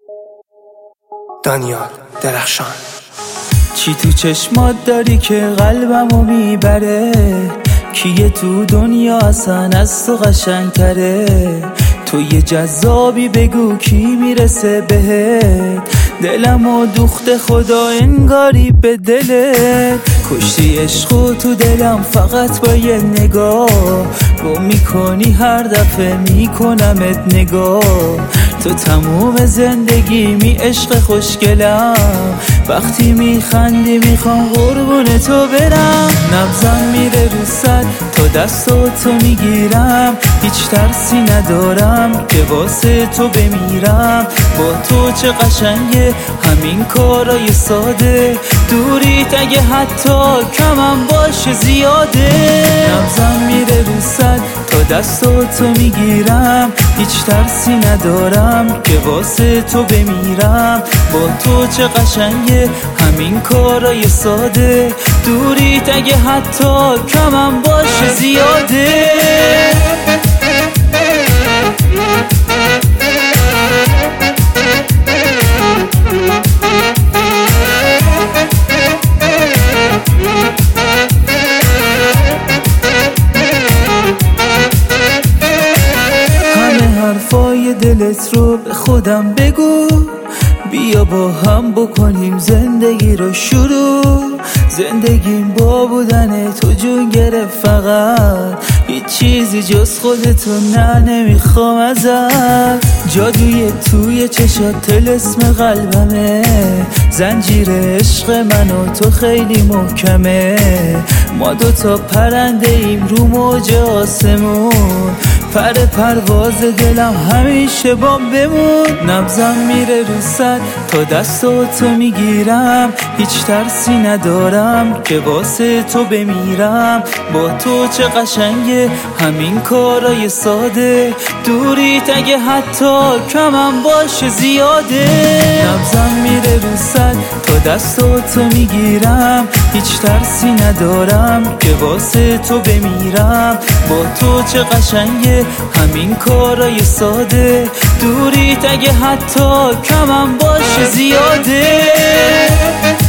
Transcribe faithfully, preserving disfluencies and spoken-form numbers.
دانیال درخشان. چی تو چشمات داری که قلبمو میبره؟ کیه تو دنیا اصلا از تو قشنگتره؟ تو یه جذابی بگو کی میرسه بهت؟ دلمو دوخته خدا انگاری به دلت. کشتی عشقو تو دلم فقط با یه نگاه، گم میکنی هر دفعه میکنمت نگاه. تو تموم زندگی می عشق خوشگلم، وقتی میخندی میخوام قربون تو برم. نبضم میره رو صد تا دستو تو میگیرم، هیچ ترسی ندارم که واسه تو بمیرم. با تو چه قشنگه همین کارای ساده، دوریت اگه حتی کمم باشه زیاده. نبضم میره رو صد تا دستو تو میگیرم، هیچ ترسی ندارم که واسه تو بمیرم. با تو چه قشنگه همین کارای ساده، دوریت اگه حتی کمم باشه زیاده. حرفای دلت رو به خودم بگو، بیا با هم بکنیم زندگی رو شروع. زندگیم با بودن تو جون گرفت، فقط هیچ چیزی جز خودتو نه نمیخوام ازت. جادوی توی چشات طلسم قلبمه، زنجیر عشق من و تو خیلی محکمه. ما دوتا پرنده ایم رو موج آسمون، پر پرواز دلم همیشه با بمون. نبضم میره رو صد تا دستو تو میگیرم، هیچ ترسی ندارم که واسه تو بمیرم. با تو چه قشنگه همین کارای ساده، دوریت اگه حتی کمم باشه زیاده. نبضم میره رو صد تا دستو تو میگیرم، هیچ ترسی ندارم که واسه تو بمیرم. با تو چه قشنگه همین کارای ساده، دوریت اگه حتی کمم باشه زیاده.